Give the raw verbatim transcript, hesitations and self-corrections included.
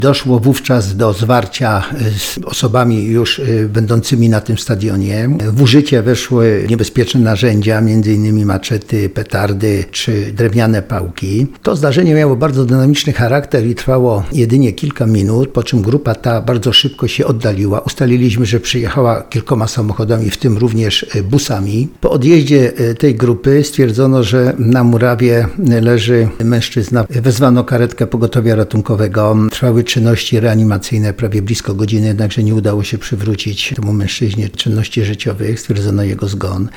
Doszło wówczas do zwarcia z osobami już będącymi na tym stadionie. W użycie weszły niebezpieczne narzędzia, między innymi maczety, petardy czy drewniane pałki. To zdarzenie miało bardzo dynamiczny charakter i trwało jedynie kilka minut, po czym grupa ta bardzo szybko się oddaliła. Ustaliliśmy, że przyjechała kilkoma samochodami, w tym również busami. Po odjeździe tej grupy stwierdzono, że na murawie leży mężczyzna. Wezwano karetkę pogotowia ratunkowego. Trwały czynności reanimacyjne prawie blisko godziny, jednakże nie udało się przywrócić temu mężczyźnie czynności życiowych. Stwierdzono jego zgon.